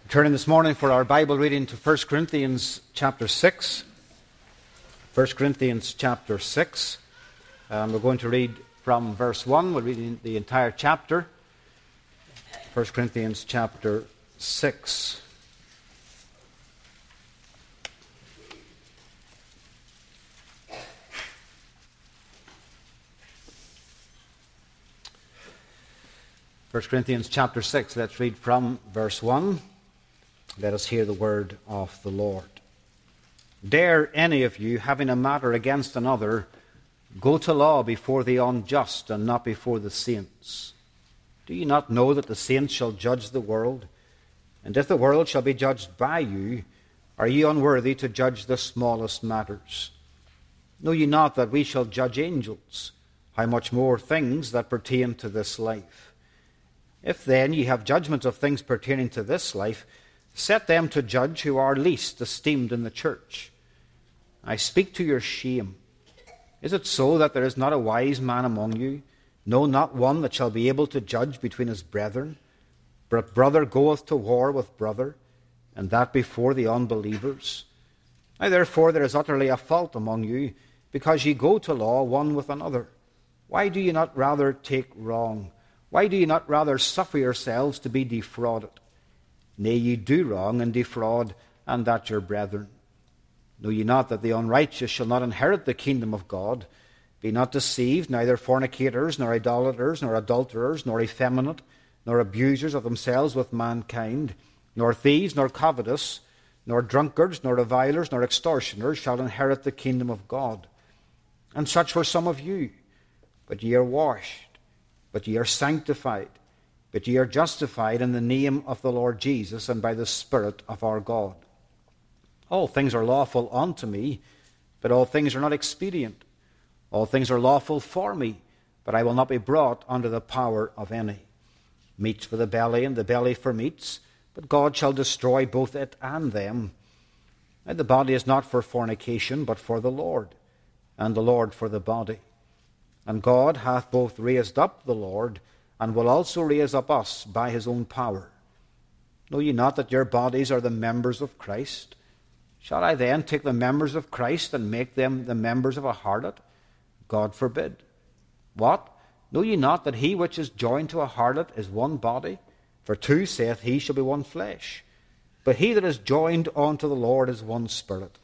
Turning this morning for our Bible reading to 1 Corinthians chapter 6. 1 Corinthians chapter 6. We're going to read from verse 1. We're reading the entire chapter. 1 Corinthians chapter 6. First Corinthians chapter 6. Let's read from verse 1. Let us hear the word of the Lord. Dare any of you, having a matter against another, go to law before the unjust and not before the saints? Do you not know that the saints shall judge the world? And if the world shall be judged by you, are ye unworthy to judge the smallest matters? Know ye not that we shall judge angels? How much more things that pertain to this life? If then ye have judgment of things pertaining to this life, set them to judge who are least esteemed in the church. I speak to your shame. Is it so that there is not a wise man among you? No, not one that shall be able to judge between his brethren. But brother goeth to war with brother, and that before the unbelievers. Now therefore there is utterly a fault among you, because ye go to law one with another. Why do ye not rather take wrong? Why do ye not rather suffer yourselves to be defrauded? Nay, ye do wrong and defraud, and that your brethren. Know ye not that the unrighteous shall not inherit the kingdom of God? Be not deceived, neither fornicators, nor idolaters, nor adulterers, nor effeminate, nor abusers of themselves with mankind, nor thieves, nor covetous, nor drunkards, nor revilers, nor extortioners shall inherit the kingdom of God. And such were some of you. But ye are washed, but ye are sanctified, but ye are justified in the name of the Lord Jesus and by the Spirit of our God. All things are lawful unto me, but all things are not expedient. All things are lawful for me, but I will not be brought under the power of any. Meats for the belly, and the belly for meats, but God shall destroy both it and them. Now the body is not for fornication, but for the Lord, and the Lord for the body. And God hath both raised up the Lord, and will also raise up us by his own power. Know ye not that your bodies are the members of Christ? Shall I then take the members of Christ and make them the members of a harlot? God forbid. What? Know ye not that he which is joined to a harlot is one body? For two, saith he, shall be one flesh. But he that is joined unto the Lord is one spirit.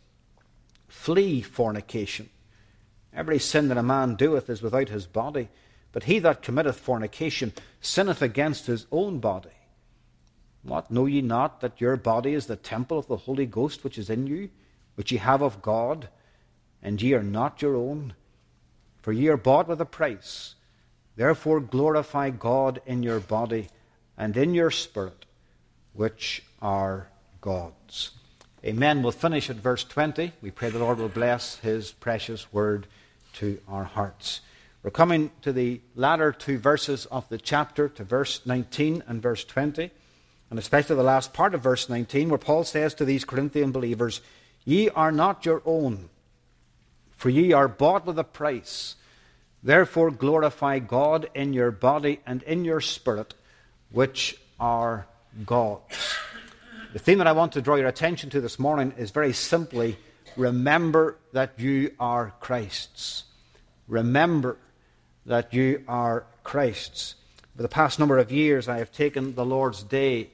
Flee fornication. Every sin that a man doeth is without his body, but he that committeth fornication sinneth against his own body. What, know ye not that your body is the temple of the Holy Ghost which is in you, which ye have of God, and ye are not your own? For ye are bought with a price. Therefore glorify God in your body and in your spirit, which are God's. Amen. We'll finish at verse 20. We pray the Lord will bless his precious word to our hearts. We're coming to the latter two verses of the chapter, to verse 19 and verse 20, and especially the last part of verse 19, where Paul says to these Corinthian believers, Ye are not your own, for ye are bought with a price. Therefore glorify God in your body and in your spirit, which are God's. The theme that I want to draw your attention to this morning is very simply, remember that you are Christ's. Remember that you are Christ's. For the past number of years, I have taken the Lord's Day,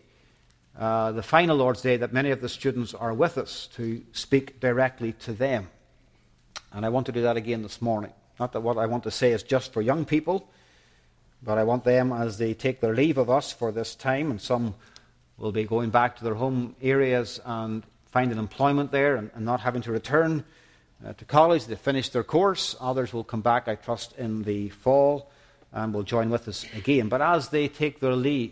the final Lord's Day that many of the students are with us, to speak directly to them. And I want to do that again this morning. Not that what I want to say is just for young people, but I want them, as they take their leave of us for this time, and some will be going back to their home areas and finding employment there and not having to return to college. They finish their course. Others will come back, I trust, in the fall and will join with us again. But as they take their leave,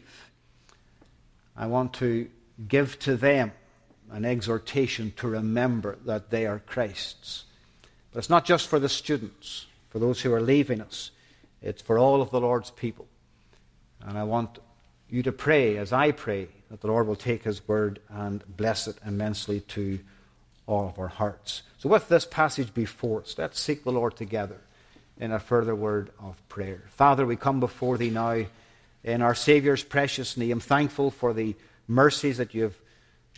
I want to give to them an exhortation to remember that they are Christ's. But it's not just for the students, for those who are leaving us. It's for all of the Lord's people. And I want you to pray, as I pray, that the Lord will take his word and bless it immensely to all of our hearts. So with this passage before us, let's seek the Lord together in a further word of prayer. Father, we come before thee now in our Saviour's precious name, thankful for the mercies that you have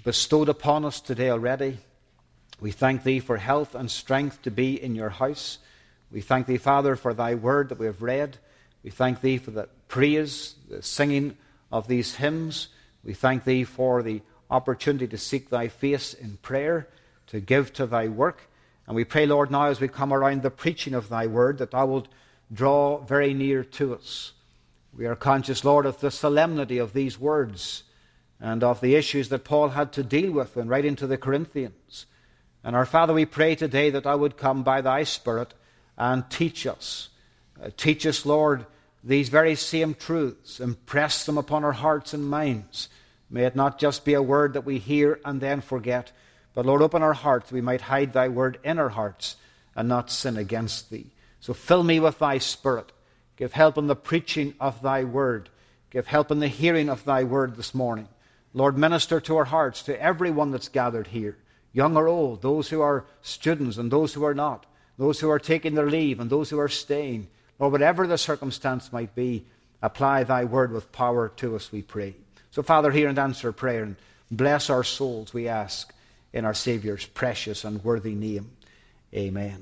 bestowed upon us today already. We thank Thee for health and strength to be in Your house. We thank Thee, Father, for Thy word that we have read. We thank Thee for the praise, the singing of these hymns. We thank Thee for the opportunity to seek Thy face in prayer, to give to Thy work. And we pray, Lord, now as we come around the preaching of Thy word, that Thou wilt draw very near to us. We are conscious, Lord, of the solemnity of these words and of the issues that Paul had to deal with in writing to the Corinthians. And our Father, we pray today that Thou would come by Thy Spirit and teach us. Teach us, Lord, these very same truths. Impress them upon our hearts and minds. May it not just be a word that we hear and then forget, but, Lord, open our hearts that we might hide Thy word in our hearts and not sin against Thee. So fill me with Thy Spirit. Give help in the preaching of Thy word. Give help in the hearing of Thy word this morning. Lord, minister to our hearts, to everyone that's gathered here, young or old, those who are students and those who are not, those who are taking their leave and those who are staying. Lord, whatever the circumstance might be, apply Thy word with power to us, we pray. So, Father, hear and answer prayer, and bless our souls, we ask, in our Saviour's precious and worthy name. Amen.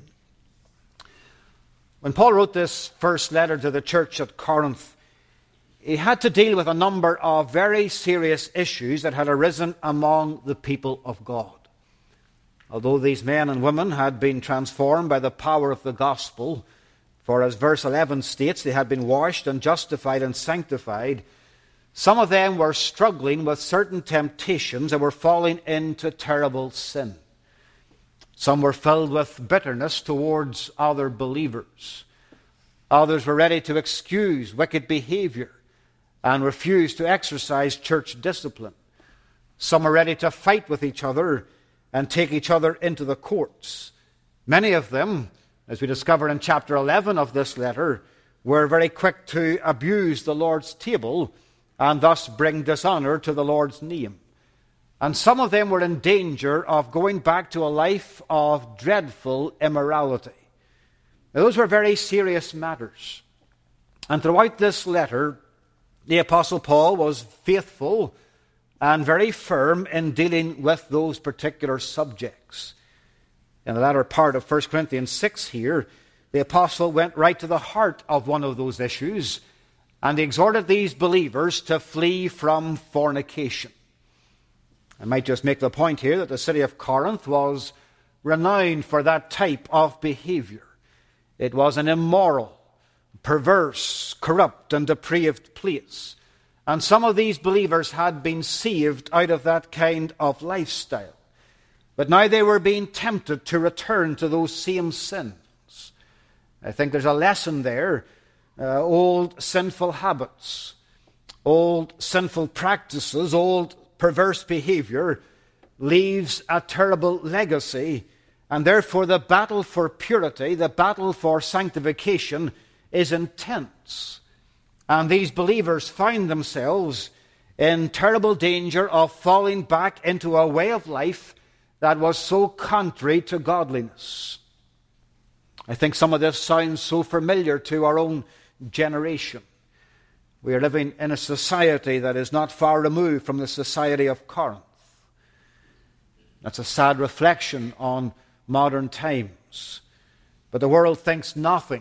When Paul wrote this first letter to the church at Corinth, he had to deal with a number of very serious issues that had arisen among the people of God. Although these men and women had been transformed by the power of the gospel, for as verse 11 states, they had been washed and justified and sanctified, some of them were struggling with certain temptations and were falling into terrible sin. Some were filled with bitterness towards other believers. Others were ready to excuse wicked behavior and refuse to exercise church discipline. Some were ready to fight with each other and take each other into the courts. Many of them, as we discover in chapter 11 of this letter, were very quick to abuse the Lord's table and thus bring dishonor to the Lord's name. And some of them were in danger of going back to a life of dreadful immorality. Now, those were very serious matters. And throughout this letter, the Apostle Paul was faithful and very firm in dealing with those particular subjects. In the latter part of 1 Corinthians 6 here, the Apostle went right to the heart of one of those issues, and he exhorted these believers to flee from fornication. I might just make the point here that the city of Corinth was renowned for that type of behavior. It was an immoral, perverse, corrupt, and depraved place. And some of these believers had been saved out of that kind of lifestyle. But now they were being tempted to return to those same sins. I think there's a lesson there. Old sinful habits, old sinful practices, old perverse behavior leaves a terrible legacy, and therefore the battle for purity, the battle for sanctification is intense. And these believers find themselves in terrible danger of falling back into a way of life that was so contrary to godliness. I think some of this sounds so familiar to our own generation. We are living in a society that is not far removed from the society of Corinth. That's a sad reflection on modern times. But the world thinks nothing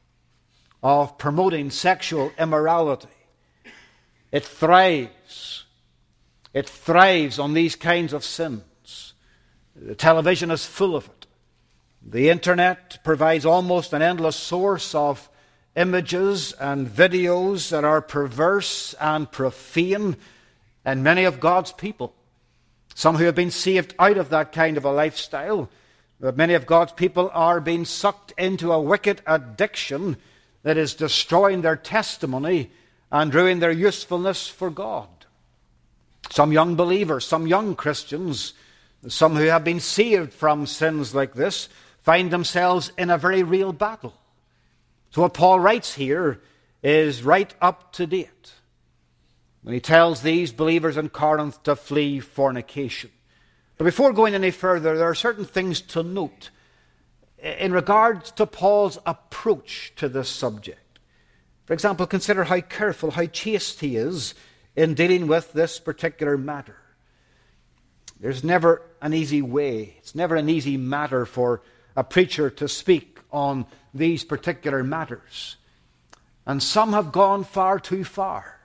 of promoting sexual immorality. It thrives. It thrives on these kinds of sins. The television is full of it. The internet provides almost an endless source of images and videos that are perverse and profane, and many of God's people, some who have been saved out of that kind of a lifestyle, but many of God's people are being sucked into a wicked addiction that is destroying their testimony and ruining their usefulness for God. Some young believers, some young Christians, some who have been saved from sins like this, find themselves in a very real battle. So what Paul writes here is right up to date when he tells these believers in Corinth to flee fornication. But before going any further, there are certain things to note in regards to Paul's approach to this subject. For example, consider how careful, how chaste he is in dealing with this particular matter. There's never an easy way. It's never an easy matter for a preacher to speak on these particular matters. And some have gone far too far.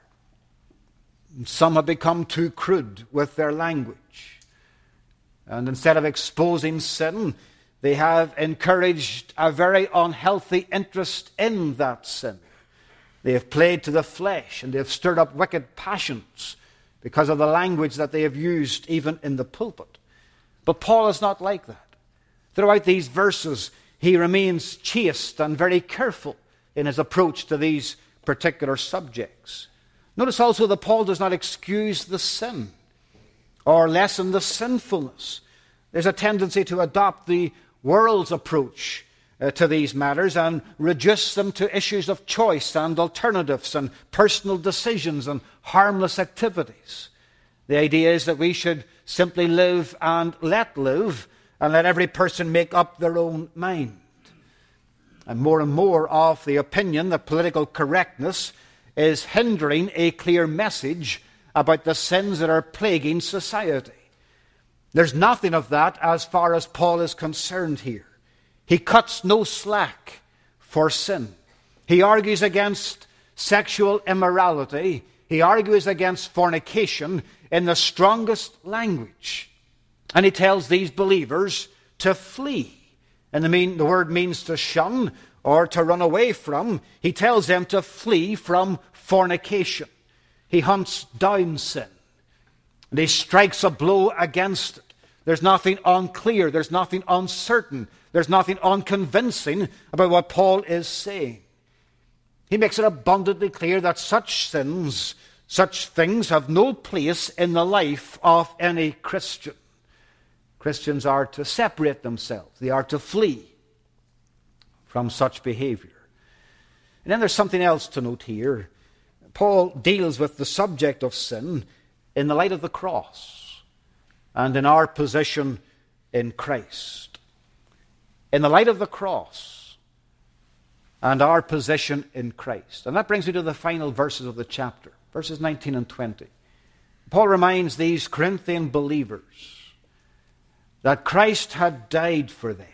And some have become too crude with their language. And instead of exposing sin, they have encouraged a very unhealthy interest in that sin. They have played to the flesh, and they have stirred up wicked passions because of the language that they have used even in the pulpit. But Paul is not like that. Throughout these verses, he remains chaste and very careful in his approach to these particular subjects. Notice also that Paul does not excuse the sin or lessen the sinfulness. There's a tendency to adopt the world's approach to these matters and reduce them to issues of choice and alternatives and personal decisions and harmless activities. The idea is that we should simply live and let every person make up their own mind. And more of the opinion that political correctness is hindering a clear message about the sins that are plaguing society. There's nothing of that as far as Paul is concerned here. He cuts no slack for sin. He argues against sexual immorality. He argues against fornication in the strongest language. And he tells these believers to flee. And the word means to shun or to run away from. He tells them to flee from fornication. He hunts down sin. And he strikes a blow against it. There's nothing unclear. There's nothing uncertain. There's nothing unconvincing about what Paul is saying. He makes it abundantly clear that such sins, such things have no place in the life of any Christian. Christians are to separate themselves. They are to flee from such behavior. And then there's something else to note here. Paul deals with the subject of sin in the light of the cross and in our position in Christ. In the light of the cross and our position in Christ. And that brings me to the final verses of the chapter, verses 19 and 20. Paul reminds these Corinthian believers that Christ had died for them,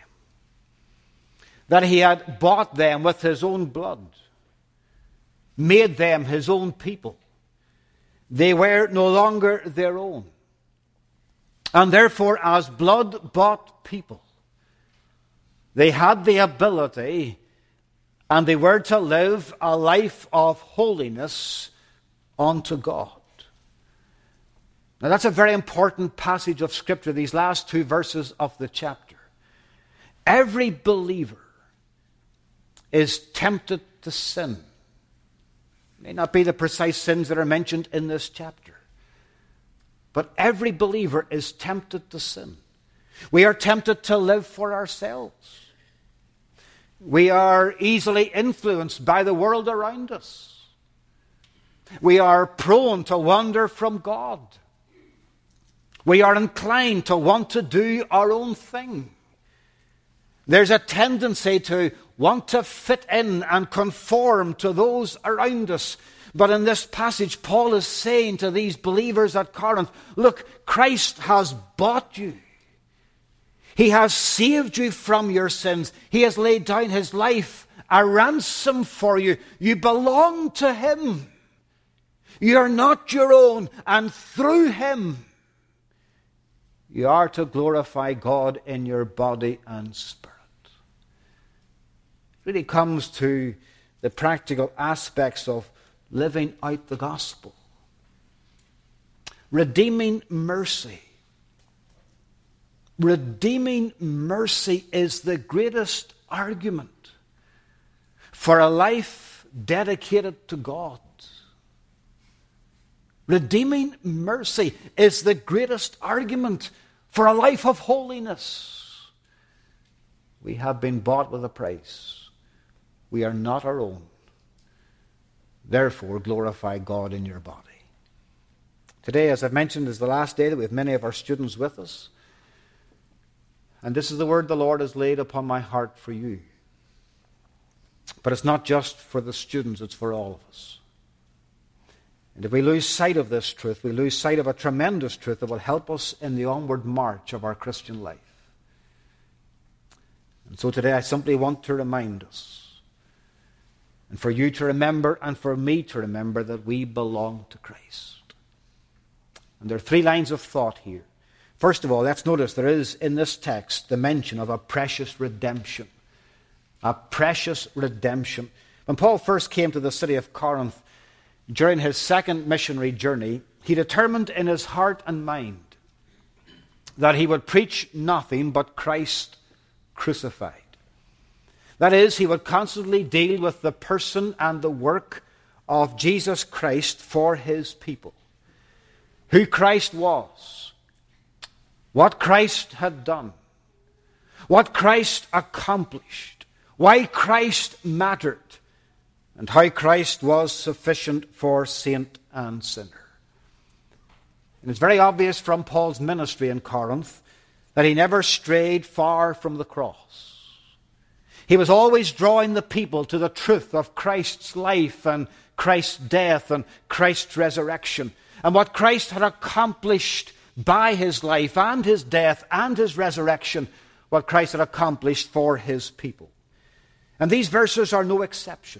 that he had bought them with his own blood, made them his own people. They were no longer their own. And therefore, as blood-bought people, they had the ability and they were to live a life of holiness unto God. Now that's a very important passage of Scripture, these last two verses of the chapter. Every believer is tempted to sin. It may not be the precise sins that are mentioned in this chapter, but every believer is tempted to sin. We are tempted to live for ourselves. We are easily influenced by the world around us. We are prone to wander from God. We are inclined to want to do our own thing. There's a tendency to want to fit in and conform to those around us. But in this passage, Paul is saying to these believers at Corinth, look, Christ has bought you. He has saved you from your sins. He has laid down his life, a ransom for you. You belong to him. You are not your own, and through him, you are to glorify God in your body and spirit. It really comes to the practical aspects of living out the gospel. Redeeming mercy. Redeeming mercy is the greatest argument for a life dedicated to God. Redeeming mercy is the greatest argument for a life of holiness. We have been bought with a price. We are not our own. Therefore, glorify God in your body. Today, as I've mentioned, is the last day that we have many of our students with us. And this is the word the Lord has laid upon my heart for you. But it's not just for the students, it's for all of us. And if we lose sight of this truth, we lose sight of a tremendous truth that will help us in the onward march of our Christian life. And so today I simply want to remind us, and for you to remember and for me to remember, that we belong to Christ. And there are 3 lines of thought here. First of all, let's notice there is in this text the mention of a precious redemption. A precious redemption. When Paul first came to the city of Corinth, during his second missionary journey, he determined in his heart and mind that he would preach nothing but Christ crucified. That is, he would constantly deal with the person and the work of Jesus Christ for his people. Who Christ was, what Christ had done, what Christ accomplished, why Christ mattered, and how Christ was sufficient for saint and sinner. And it's very obvious from Paul's ministry in Corinth that he never strayed far from the cross. He was always drawing the people to the truth of Christ's life and Christ's death and Christ's resurrection, and what Christ had accomplished by his life and his death and his resurrection, what Christ had accomplished for his people. And these verses are no exception.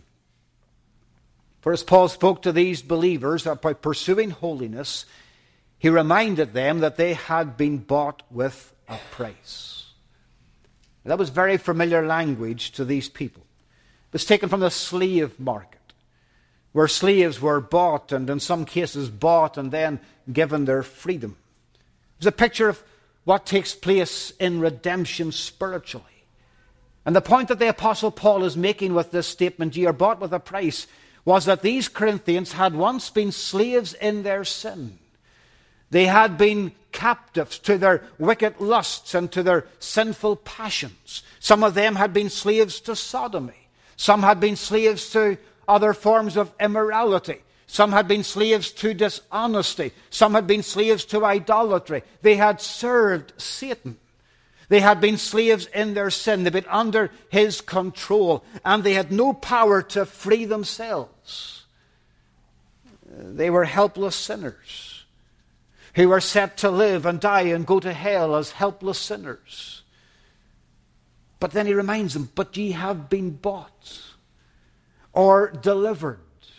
For as Paul spoke to these believers about pursuing holiness, he reminded them that they had been bought with a price. That was very familiar language to these people. It was taken from the slave market, where slaves were bought, and in some cases bought and then given their freedom. It was a picture of what takes place in redemption spiritually. And the point that the Apostle Paul is making with this statement, "Ye are bought with a price," was that these Corinthians had once been slaves in their sin. They had been captives to their wicked lusts and to their sinful passions. Some of them had been slaves to sodomy. Some had been slaves to other forms of immorality. Some had been slaves to dishonesty. Some had been slaves to idolatry. They had served Satan. They had been slaves in their sin. They'd been under his control, and they had no power to free themselves. They were helpless sinners who were set to live and die and go to hell as helpless sinners. But then he reminds them, "But ye have been bought, or delivered,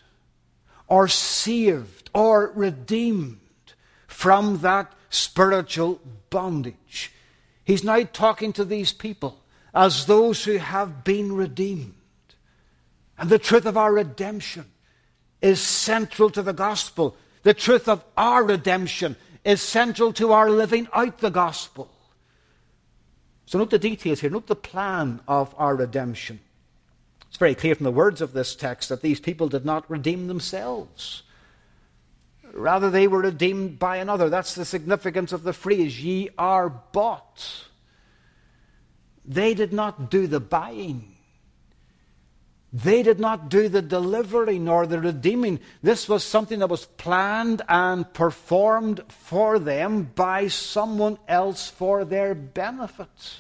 or saved, or redeemed from that spiritual bondage." He's now talking to these people as those who have been redeemed. And the truth of our redemption is central to the gospel. The truth of our redemption is central to our living out the gospel. So note the details here. Note the plan of our redemption. It's very clear from the words of this text that these people did not redeem themselves. Rather, they were redeemed by another. That's the significance of the phrase, "Ye are bought." They did not do the buying. They did not do the delivering nor the redeeming. This was something that was planned and performed for them by someone else for their benefit.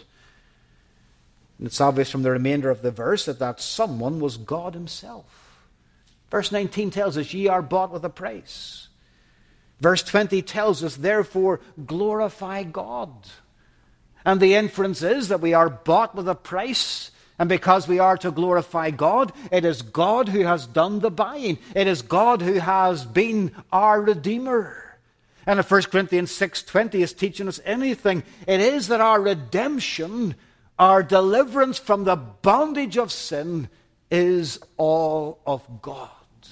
And it's obvious from the remainder of the verse that that someone was God himself. Verse 19 tells us, "Ye are bought with a price." Verse 20 tells us, "Therefore glorify God." And the inference is that we are bought with a price, and because we are to glorify God, it is God who has done the buying. It is God who has been our Redeemer. And if 1 Corinthians 6:20 is teaching us anything, it is that our redemption, our deliverance from the bondage of sin, is all of God.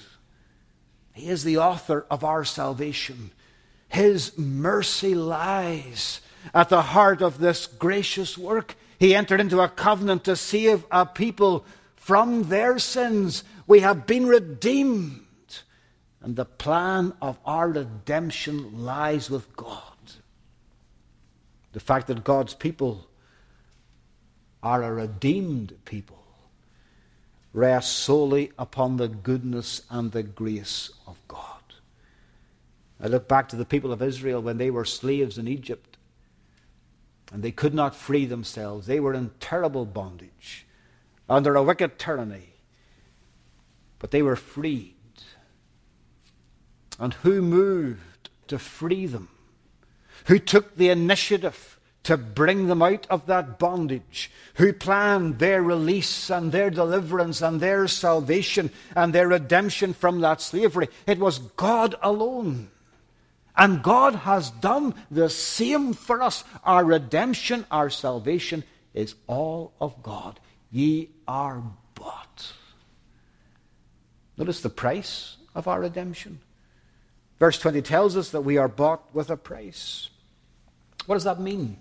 He is the author of our salvation. His mercy lies at the heart of this gracious work. He entered into a covenant to save a people from their sins. We have been redeemed. And the plan of our redemption lies with God. The fact that God's people are a redeemed people rests solely upon the goodness and the grace of God. I look back to the people of Israel when they were slaves in Egypt, and they could not free themselves. They were in terrible bondage, under a wicked tyranny, but they were freed. and who moved to free them, who took the initiative to bring them out of that bondage, who planned their release and their deliverance and their salvation and their redemption from that slavery. It was God alone. And God has done the same for us. Our redemption, our salvation is all of God. Ye are bought. Notice the price of our redemption. Verse 20 tells us that we are bought with a price. What does that mean?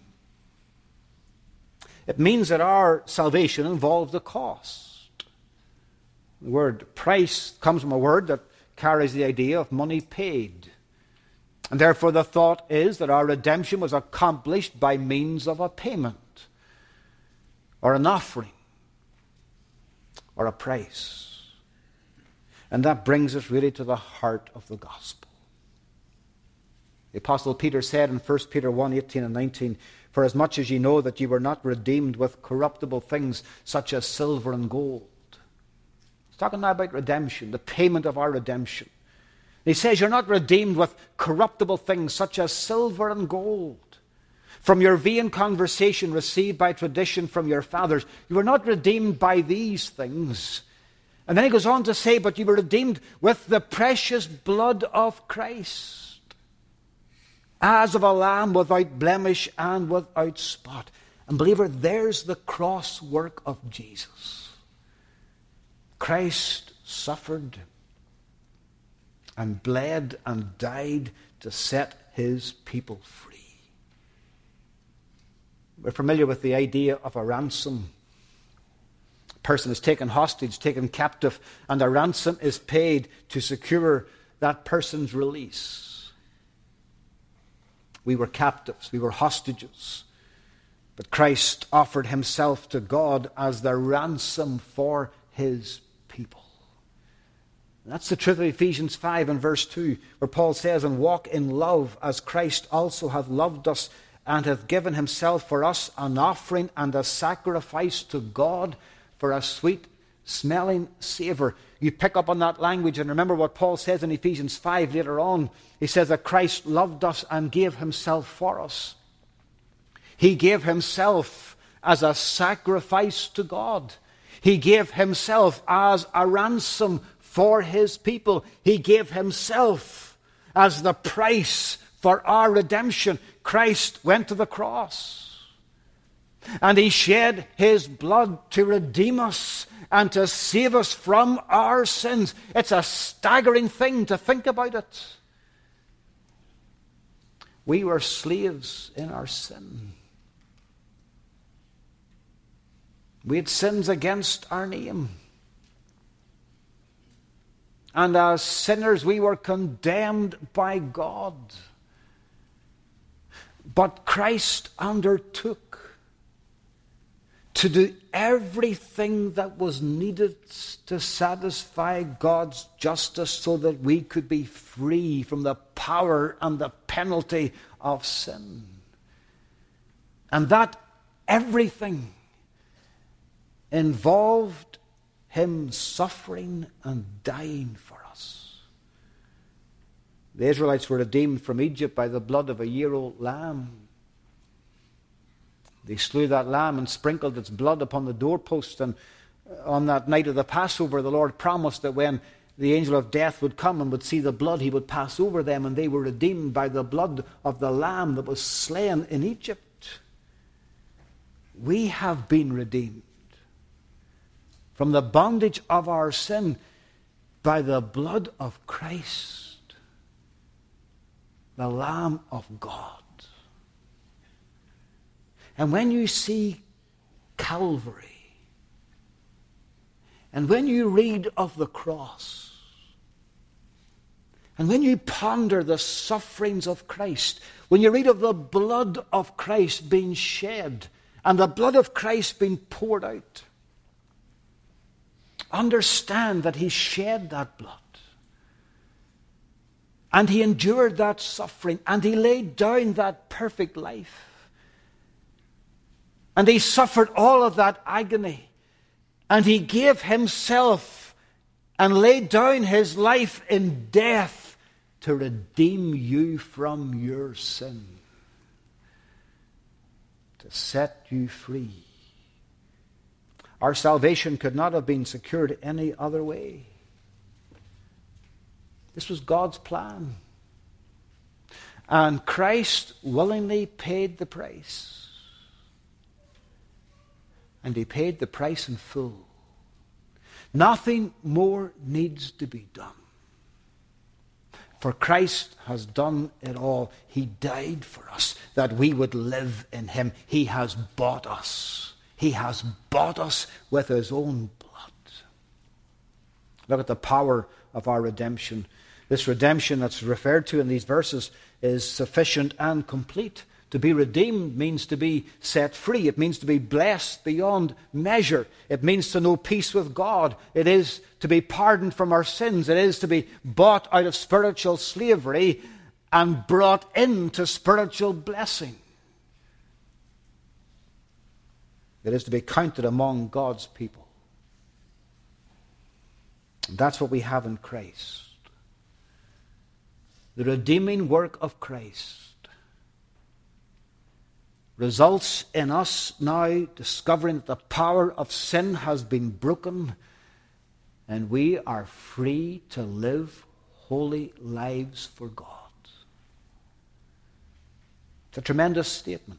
It means that our salvation involved a cost. The word price comes from a word that carries the idea of money paid. And therefore the thought is that our redemption was accomplished by means of a payment, or an offering, or a price. And that brings us really to the heart of the gospel. The Apostle Peter said in 1 Peter 1:18 and 19, "For as much as ye know that ye were not redeemed with corruptible things such as silver and gold." He's talking now about redemption, the payment of our redemption. He says you're not redeemed with corruptible things such as silver and gold, from your vain conversation received by tradition from your fathers. You were not redeemed by these things. And then he goes on to say, but you were redeemed with the precious blood of Christ, as of a lamb without blemish and without spot. And believer, there's the cross work of Jesus. Christ suffered and bled and died to set his people free. We're familiar with the idea of a ransom. A person is taken hostage, taken captive, and a ransom is paid to secure that person's release. We were captives, we were hostages, but Christ offered himself to God as the ransom for his people. That's the truth of Ephesians 5 and verse 2, where Paul says, "And walk in love as Christ also hath loved us, and hath given himself for us an offering and a sacrifice to God for a sweet-smelling savour." You pick up on that language and remember what Paul says in Ephesians 5 later on. He says that Christ loved us and gave himself for us. He gave himself as a sacrifice to God. He gave himself as a ransom for his people. He gave himself as the price for our redemption. Christ went to the cross, and he shed his blood to redeem us and to save us from our sins. It's a staggering thing to think about it. We were slaves in our sin. We had sins against our name. And as sinners, we were condemned by God. But Christ undertook to do everything that was needed to satisfy God's justice so that we could be free from the power and the penalty of sin. And that everything involved him suffering and dying for us. The Israelites were redeemed from Egypt by the blood of a year-old lamb. They slew that lamb and sprinkled its blood upon the doorpost. And on that night of the Passover, the Lord promised that when the angel of death would come and would see the blood, he would pass over them, and they were redeemed by the blood of the lamb that was slain in Egypt. We have been redeemed from the bondage of our sin by the blood of Christ, the Lamb of God. And when you see Calvary, and when you read of the cross, and when you ponder the sufferings of Christ, when you read of the blood of Christ being shed, and the blood of Christ being poured out, understand that he shed that blood. And he endured that suffering. And he laid down that perfect life. And he suffered all of that agony. And he gave himself and laid down his life in death to redeem you from your sin, to set you free. Our salvation could not have been secured any other way. This was God's plan. And Christ willingly paid the price. And he paid the price in full. Nothing more needs to be done. For Christ has done it all. He died for us that we would live in him. He has bought us. He has bought us with his own blood. Look at the power of our redemption. This redemption that's referred to in these verses is sufficient and complete. To be redeemed means to be set free. It means to be blessed beyond measure. It means to know peace with God. It is to be pardoned from our sins. It is to be bought out of spiritual slavery and brought into spiritual blessing. It is to be counted among God's people. And that's what we have in Christ. The redeeming work of Christ results in us now discovering that the power of sin has been broken and we are free to live holy lives for God. It's a tremendous statement.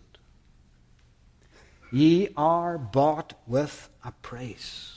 Ye are bought with a price.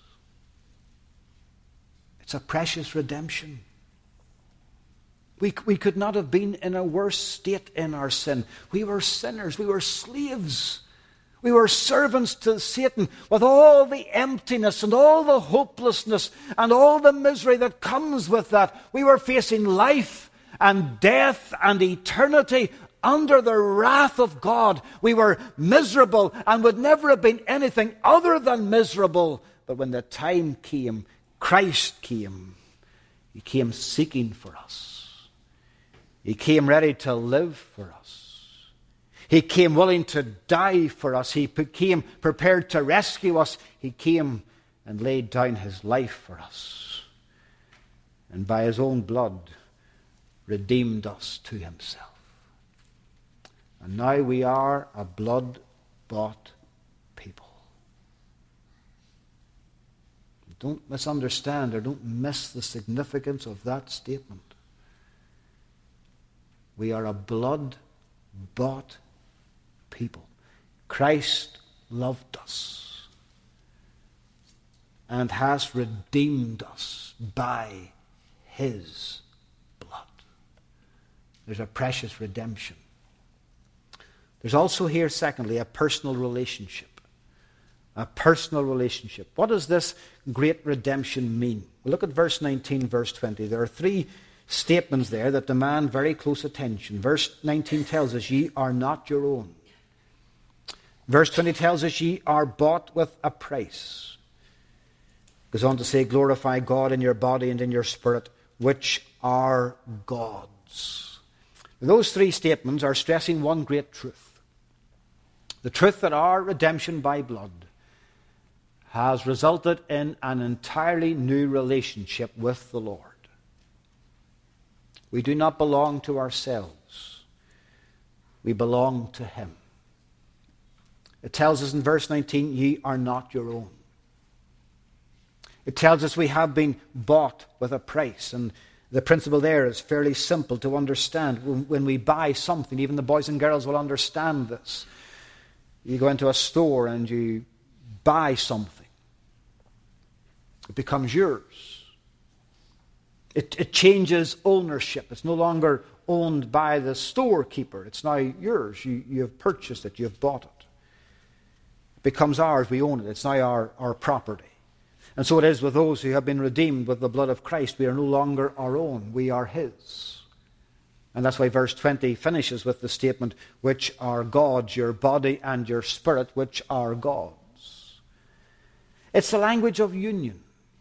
It's a precious redemption. We could not have been in a worse state in our sin. We were sinners. We were slaves. We were servants to Satan with all the emptiness and all the hopelessness and all the misery that comes with that. We were facing life and death and eternity under the wrath of God. We were miserable and would never have been anything other than miserable. But when the time came, Christ came. He came seeking for us. He came ready to live for us. He came willing to die for us. He came prepared to rescue us. He came and laid down his life for us. And by his own blood redeemed us to himself. And now we are a blood-bought people. Don't misunderstand or don't miss the significance of that statement. We are a blood-bought people. Christ loved us and has redeemed us by his blood. There's a precious redemption. There's also here, secondly, a personal relationship. A personal relationship. What does this great redemption mean? Well, look at verse 19, verse 20. There are three statements there that demand very close attention. Verse 19 tells us, ye are not your own. Verse 20 tells us, ye are bought with a price. Goes on to say, glorify God in your body and in your spirit, which are God's. Those three statements are stressing one great truth. The truth that our redemption by blood has resulted in an entirely new relationship with the Lord. We do not belong to ourselves. We belong to him. It tells us in verse 19, ye are not your own. It tells us we have been bought with a price. And the principle there is fairly simple to understand. When we buy something, even the boys and girls will understand this. You go into a store and you buy something. It becomes yours. It changes ownership. It's no longer owned by the storekeeper. It's now yours. You have purchased it. You have bought it. It becomes ours. We own it. It's now our property. And so it is with those who have been redeemed with the blood of Christ. We are no longer our own. We are his. And that's why verse 20 finishes with the statement, which are God's, your body and your spirit, which are God's. It's the language of union.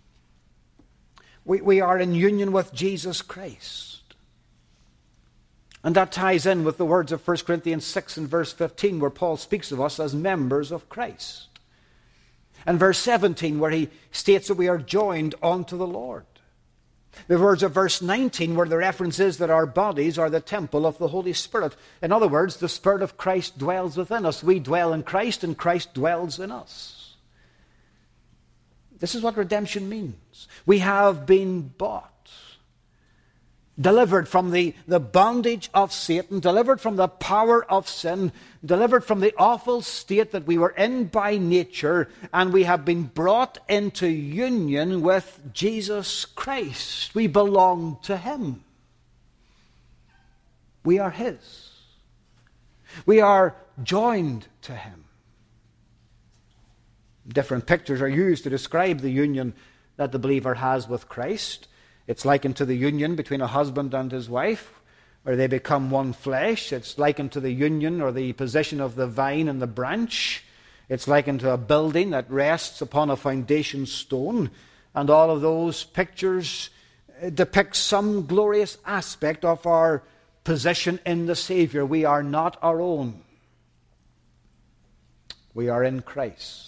We are in union with Jesus Christ. And that ties in with the words of 1 Corinthians 6 and verse 15, where Paul speaks of us as members of Christ. And verse 17, where he states that we are joined unto the Lord. The words of verse 19, where the reference is that our bodies are the temple of the Holy Spirit. In other words, the Spirit of Christ dwells within us. We dwell in Christ, and Christ dwells in us. This is what redemption means. We have been bought. Delivered from the bondage of Satan, delivered from the power of sin, delivered from the awful state that we were in by nature, and we have been brought into union with Jesus Christ. We belong to Him. We are His. We are joined to Him. Different pictures are used to describe the union that the believer has with Christ. It's likened to the union between a husband and his wife, where they become one flesh. It's likened to the union or the position of the vine and the branch. It's likened to a building that rests upon a foundation stone. And all of those pictures depict some glorious aspect of our position in the Savior. We are not our own. We are in Christ.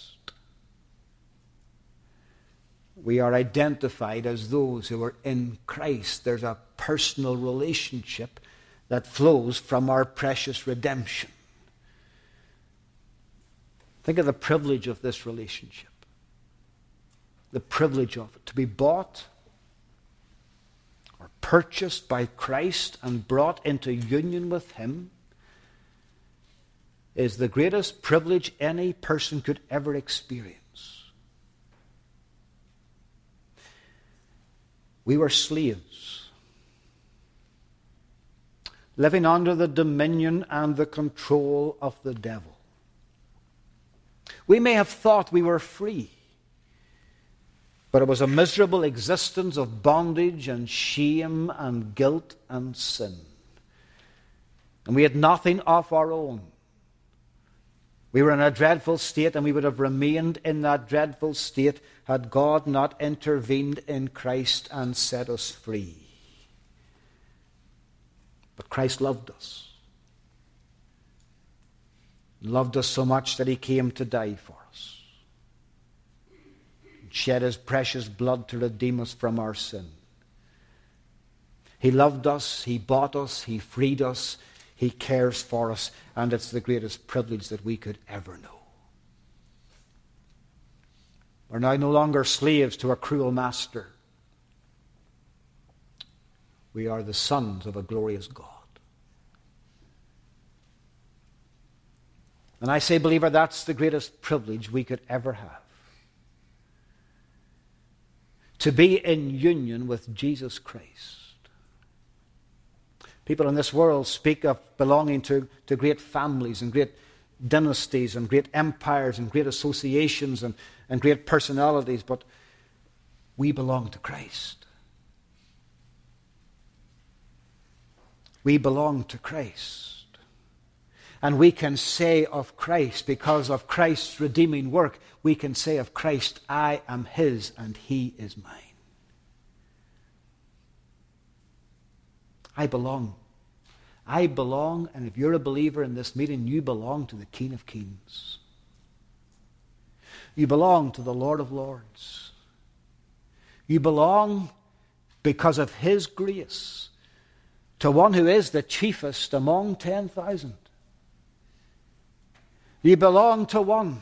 We are identified as those who are in Christ. There's a personal relationship that flows from our precious redemption. Think of the privilege of this relationship. The privilege of it. To be bought or purchased by Christ and brought into union with Him is the greatest privilege any person could ever experience. We were slaves, living under the dominion and the control of the devil. We may have thought we were free, but it was a miserable existence of bondage and shame and guilt and sin. And we had nothing of our own. We were in a dreadful state, and we would have remained in that dreadful state had God not intervened in Christ and set us free. But Christ loved us. He loved us so much that He came to die for us. And shed His precious blood to redeem us from our sin. He loved us, He bought us, He freed us, He cares for us, and it's the greatest privilege that we could ever know. We're now no longer slaves to a cruel master. We are the sons of a glorious God. And I say, believer, that's the greatest privilege we could ever have. To be in union with Jesus Christ. People in this world speak of belonging to great families and great dynasties and great empires and great associations and great personalities, but we belong to Christ. We belong to Christ. And we can say of Christ, because of Christ's redeeming work, we can say of Christ, I am His and He is mine. I belong. I belong, and if you're a believer in this meeting, you belong to the King of Kings. You belong to the Lord of Lords. You belong because of His grace to one who is the chiefest among 10,000. You belong to one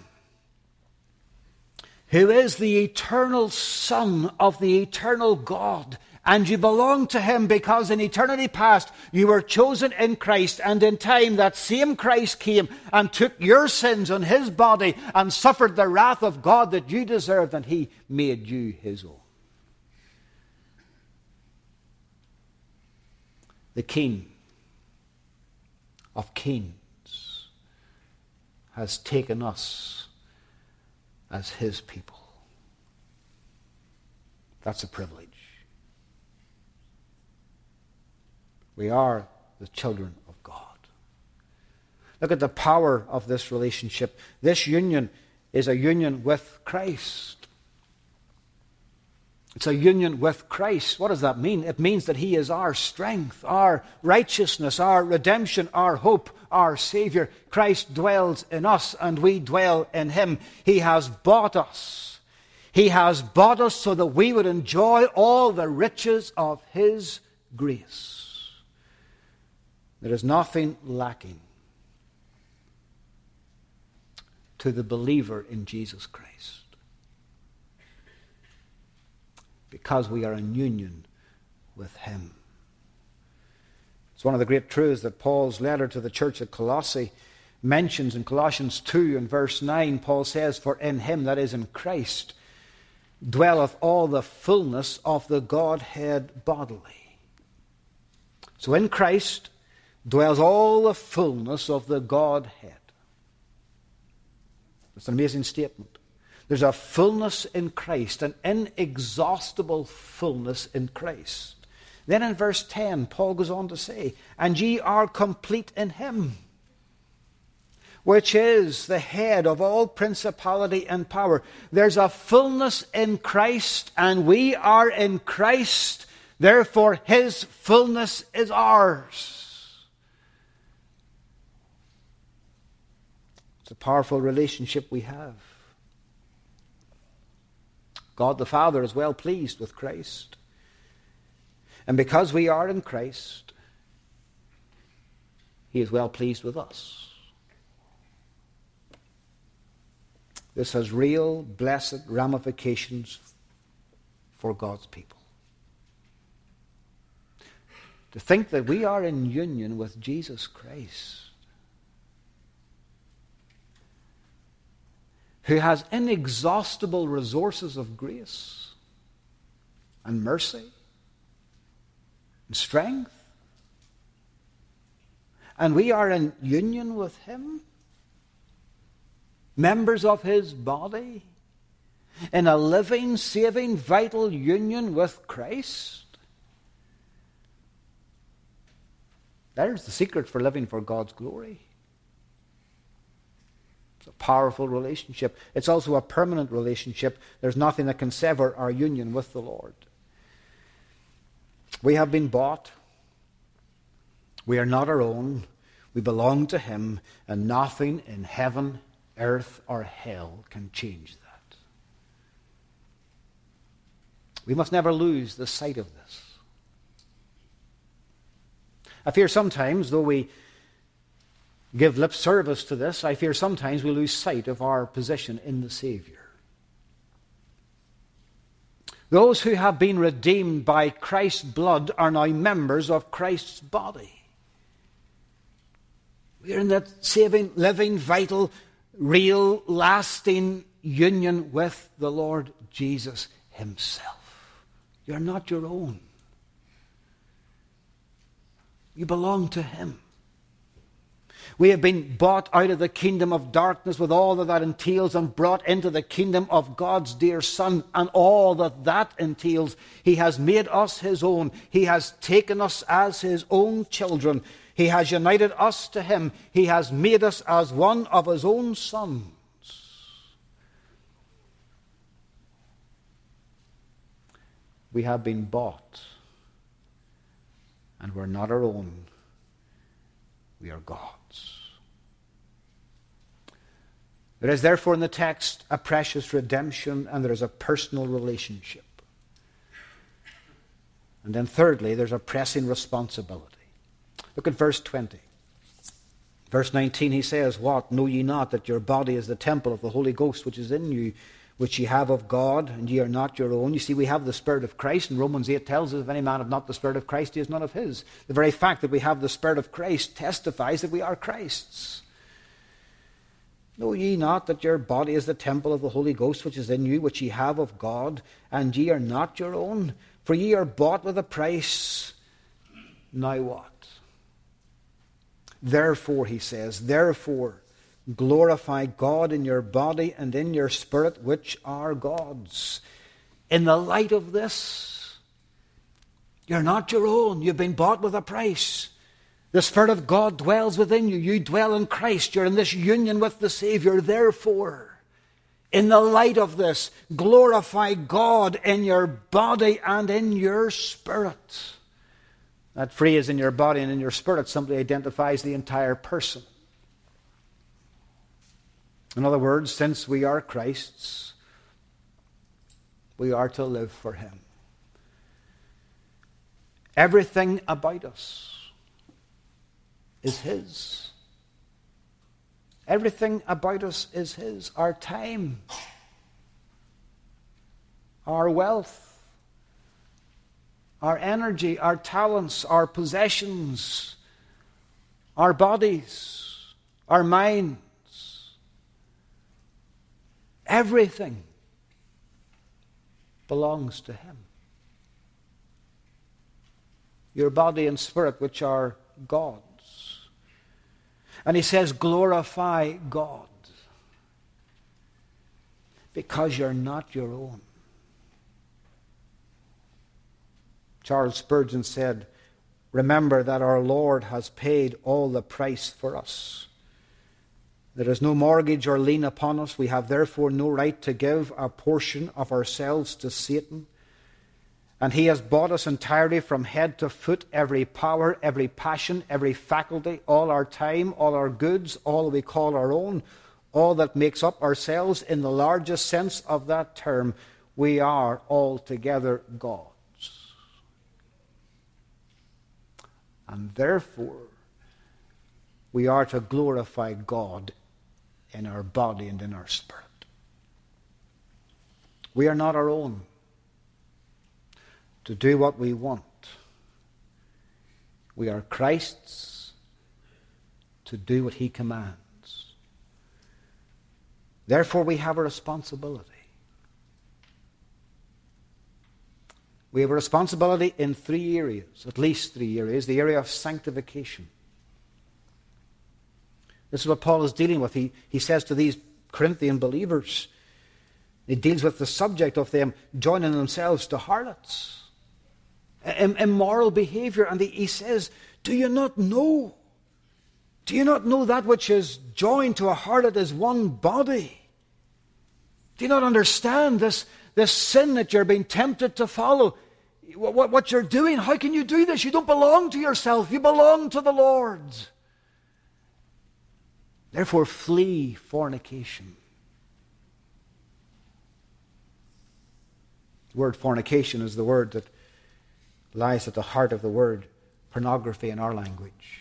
who is the eternal Son of the eternal God. And you belong to Him because in eternity past you were chosen in Christ, and in time that same Christ came and took your sins on His body and suffered the wrath of God that you deserved, and He made you His own. The King of Kings has taken us as His people. That's a privilege. We are the children of God. Look at the power of this relationship. This union is a union with Christ. It's a union with Christ. What does that mean? It means that He is our strength, our righteousness, our redemption, our hope, our Savior. Christ dwells in us and we dwell in Him. He has bought us. He has bought us so that we would enjoy all the riches of His grace. There is nothing lacking to the believer in Jesus Christ, because we are in union with Him. It's one of the great truths that Paul's letter to the church at Colossae mentions. In Colossians 2 and verse 9, Paul says, "For in Him," that is in Christ, "dwelleth all the fullness of the Godhead bodily." So in Christ dwells all the fullness of the Godhead. It's an amazing statement. There's a fullness in Christ, an inexhaustible fullness in Christ. Then in verse 10, Paul goes on to say, "And ye are complete in Him, which is the head of all principality and power." There's a fullness in Christ, and we are in Christ. Therefore, His fullness is ours. It's a powerful relationship we have. God the Father is well pleased with Christ. And because we are in Christ, He is well pleased with us. This has real, blessed ramifications for God's people. To think that we are in union with Jesus Christ, who has inexhaustible resources of grace and mercy and strength, and we are in union with Him, members of His body, in a living, saving, vital union with Christ. There's the secret for living for God's glory. It's a powerful relationship. It's also a permanent relationship. There's nothing that can sever our union with the Lord. We have been bought. We are not our own. We belong to Him, and nothing in heaven, earth, or hell can change that. We must never lose the sight of this. I fear sometimes, though we give lip service to this, I fear sometimes we lose sight of our position in the Savior. Those who have been redeemed by Christ's blood are now members of Christ's body. We are in that saving, living, vital, real, lasting union with the Lord Jesus Himself. You're not your own. You belong to Him. We have been bought out of the kingdom of darkness with all that entails, and brought into the kingdom of God's dear Son, and all that entails. He has made us His own. He has taken us as His own children. He has united us to Him. He has made us as one of His own sons. We have been bought, and we're not our own. We are God's. There is therefore in the text a precious redemption, and there is a personal relationship. And then thirdly, there's a pressing responsibility. Look at verse 20. Verse 19, he says, "What? Know ye not that your body is the temple of the Holy Ghost which is in you, which ye have of God, and ye are not your own?" You see, we have the Spirit of Christ, and Romans 8 tells us, if any man have not the Spirit of Christ, he is none of His. The very fact that we have the Spirit of Christ testifies that we are Christ's. "Know ye not that your body is the temple of the Holy Ghost which is in you, which ye have of God, and ye are not your own? For ye are bought with a price." Now what? "Therefore," he says, "therefore glorify God in your body and in your spirit, which are God's." In the light of this, you're not your own. You've been bought with a price. The Spirit of God dwells within you. You dwell in Christ. You're in this union with the Savior. Therefore, in the light of this, glorify God in your body and in your spirit. That phrase, "in your body and in your spirit," simply identifies the entire person. In other words, since we are Christ's, We are to live for him. Everything about us is his. Everything about us is his. Our time, our wealth, our energy, our talents, our possessions, our bodies, our minds, everything belongs to him. Your body and spirit, which are God's. And he says, glorify God, because you're not your own. Charles Spurgeon said, remember that our Lord has paid all the price for us. There is no mortgage or lien upon us. We have therefore no right to give a portion of ourselves to Satan. And he has bought us entirely from head to foot, every power, every passion, every faculty, all our time, all our goods, all we call our own, all that makes up ourselves in the largest sense of that term. We are altogether God's. And therefore, we are to glorify God in our body and in our spirit. We are not our own to do what we want. We are Christ's to do what he commands. Therefore, we have a responsibility. We have a responsibility in 3 areas, at least 3 areas. The area of sanctification. This is what Paul is dealing with. He says to these Corinthian believers, he deals with the subject of them joining themselves to harlots, immoral behavior. And he says, do you not know? Do you not know that which is joined to a harlot is one body? Do you not understand this sin that you're being tempted to follow? What you're doing, how can you do this? You don't belong to yourself. You belong to the Lord. Therefore, flee fornication. The word fornication is the word that lies at the heart of the word pornography in our language.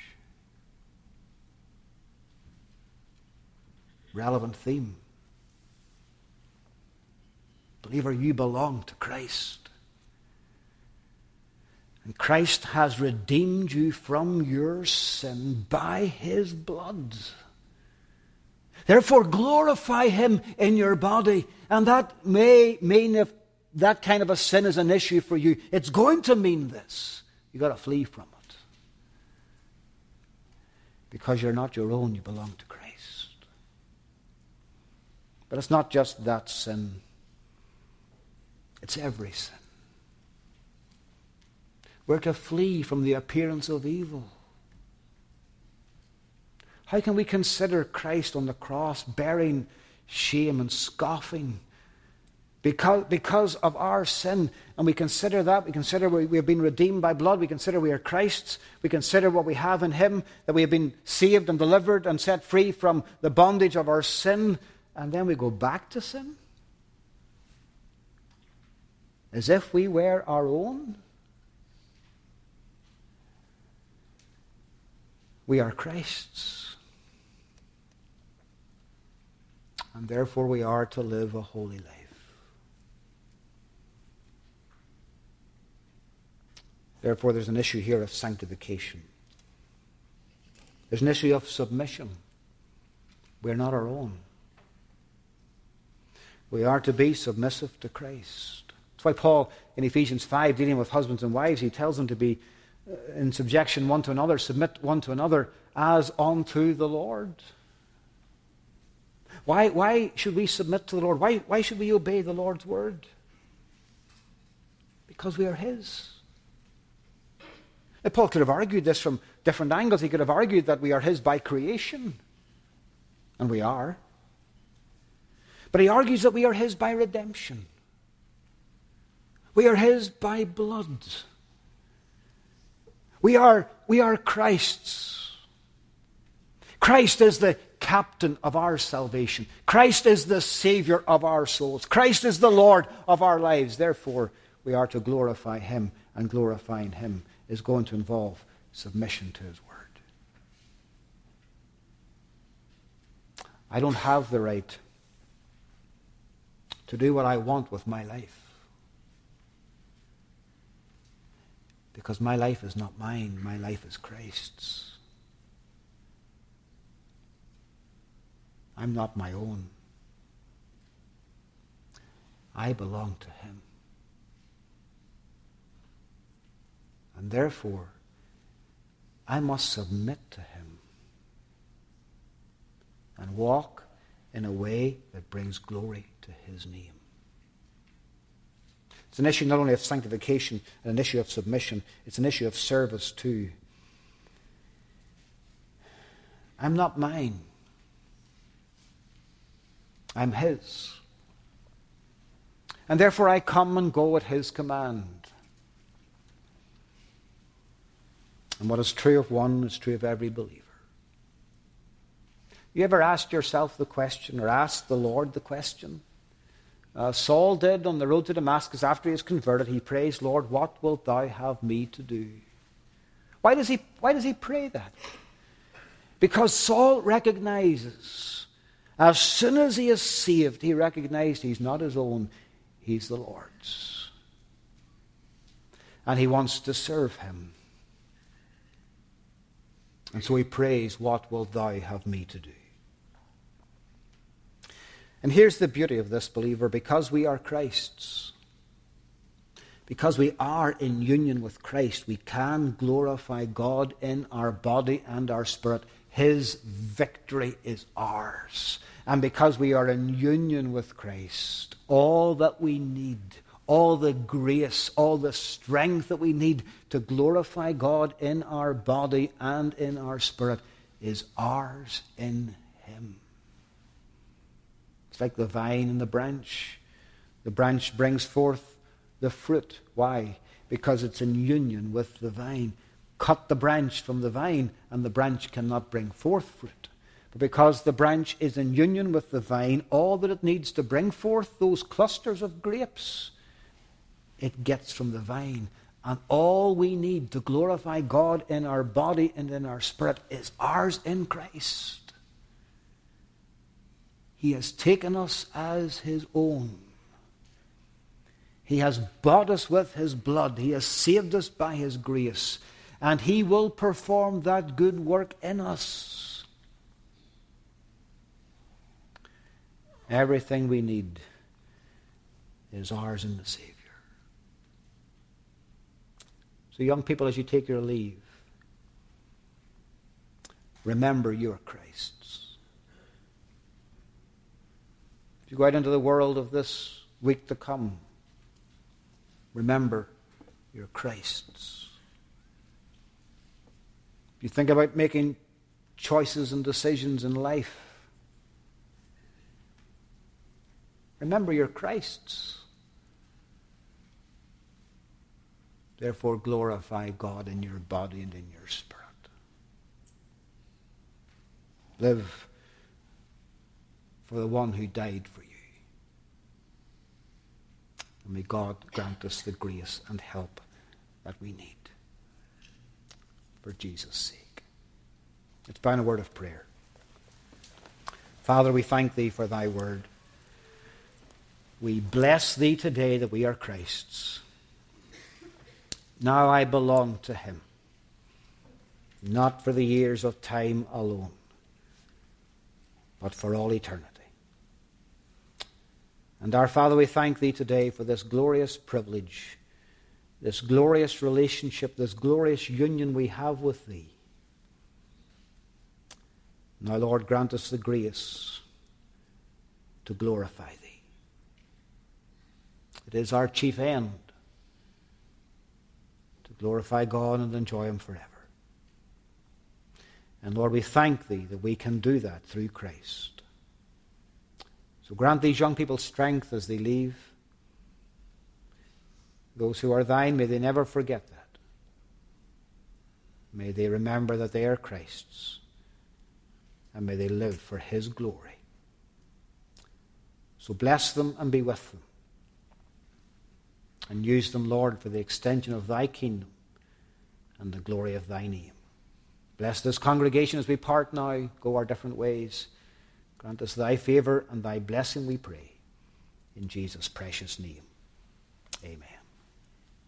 Relevant theme. Believer, you belong to Christ. And Christ has redeemed you from your sin by his blood. Therefore, glorify him in your body. And that may mean, if that kind of a sin is an issue for you, it's going to mean this. You've got to flee from it. Because you're not your own, you belong to Christ. But it's not just that sin. It's every sin. We're to flee from the appearance of evil. How can we consider Christ on the cross bearing shame and scoffing because of our sin? And we consider that. We consider we have been redeemed by blood. We consider we are Christ's. We consider what we have in him, that we have been saved and delivered and set free from the bondage of our sin. And then we go back to sin? As if we were our own? We are Christ's. And therefore we are to live a holy life. Therefore there's an issue here of sanctification. There's an issue of submission. We're not our own. We are to be submissive to Christ. That's why Paul in Ephesians 5, dealing with husbands and wives, he tells them to be in subjection one to another, submit one to another as unto the Lord. Why should we submit to the Lord? Why should we obey the Lord's word? Because we are his. Now, Paul could have argued this from different angles. He could have argued that we are his by creation. And we are. But he argues that we are his by redemption. We are his by blood. We are Christ's. Christ is the captain of our salvation. Christ is the Savior of our souls. Christ is the Lord of our lives. Therefore, we are to glorify him, and glorifying him is going to involve submission to his word. I don't have the right to do what I want with my life, because my life is not mine. My life is Christ's. I'm not my own. I belong to him. And therefore, I must submit to him and walk in a way that brings glory to his name. It's an issue not only of sanctification and an issue of submission, it's an issue of service too. I'm not mine. I'm his. And therefore I come and go at his command. And what is true of one is true of every believer. You ever asked yourself the question, or asked the Lord the question? Saul did on the road to Damascus after he was converted. He prays, Lord, what wilt thou have me to do? Why does he pray that? Because Saul recognizes, as soon as he is saved, he recognized he's not his own, he's the Lord's. And he wants to serve him. And so he prays, what wilt thou have me to do? And here's the beauty of this, believer. Because we are Christ's, because we are in union with Christ, we can glorify God in our body and our spirit. His victory is ours. And because we are in union with Christ, all that we need, all the grace, all the strength that we need to glorify God in our body and in our spirit is ours in him. It's like the vine and the branch. The branch brings forth the fruit. Why? Because it's in union with the vine. Cut the branch from the vine, and the branch cannot bring forth fruit. But because the branch is in union with the vine, all that it needs to bring forth those clusters of grapes, it gets from the vine. And all we need to glorify God in our body and in our spirit is ours in Christ. He has taken us as his own. He has bought us with his blood. He has saved us by his grace. And he will perform that good work in us. Everything we need is ours in the Savior. So young people, as you take your leave, remember you are Christ's. If you go out into the world of this week to come, remember you're Christ's. If you think about making choices and decisions in life, remember you're Christ's. Therefore, glorify God in your body and in your spirit. Live for the one who died for you. And may God grant us the grace and help that we need. For Jesus' sake. Let's bow in a word of prayer. Father, we thank thee for thy word. We bless thee today that we are Christ's. Now I belong to him, not for the years of time alone, but for all eternity. And our Father, we thank thee today for this glorious privilege, this glorious relationship, this glorious union we have with thee. Now, Lord, grant us the grace to glorify thee. It is our chief end to glorify God and enjoy him forever. And Lord, we thank thee that we can do that through Christ. So grant these young people strength as they leave. Those who are thine, may they never forget that. May they remember that they are Christ's. and may they live for his glory. So bless them and be with them. And use them, Lord, for the extension of thy kingdom and the glory of thy name. Bless this congregation as we part now, go our different ways. Grant us thy favour and thy blessing, we pray. In Jesus' precious name. Amen.